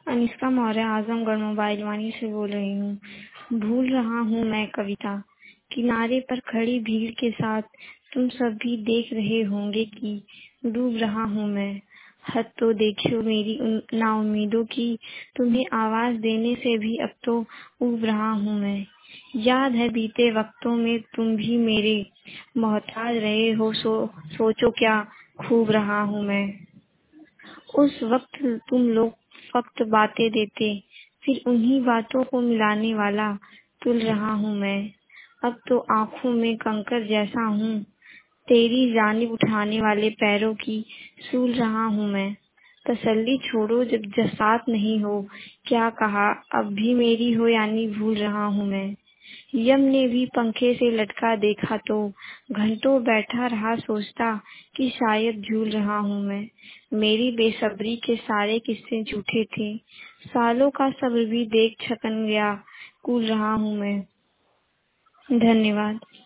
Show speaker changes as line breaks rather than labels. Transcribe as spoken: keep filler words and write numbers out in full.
Anishka Maurya Azamgarh mobile Vani से बोल रही हूँ। भूल रहा हूँ मैं कविता। किनारे पर खड़ी भीड़ के साथ तुम सब भी देख रहे होंगे कि डूब रहा हूँ मैं। हद तो देखियो मेरी उन नाउम्मीदों की, तुम्हें आवाज देने से भी अब तो ऊब रहा हूँ मैं। याद है बीते वक्तों में तुम भी मेरे मोहताज रहे हो, सो सोचो क्या खूब रहा हूँ मैं। उस वक्त तुम लोग फक्त बातें देते, फिर उन्हीं बातों को मिलाने वाला तुल रहा हूँ मैं। अब तो आँखों में कंकर जैसा हूँ, तेरी जानिब उठाने वाले पैरों की सूल रहा हूँ मैं। तसल्ली छोड़ो जब जसात नहीं हो, क्या कहा अब भी मेरी हो यानी भूल रहा हूँ मैं। यम ने भी पंखे से लटका देखा तो घंटों बैठा रहा सोचता कि शायद झूल रहा हूँ मैं। मेरी बेसब्री के सारे किस्से झूठे थे, सालों का सब्र भी देख छकन गया, कूल रहा हूँ मैं। धन्यवाद।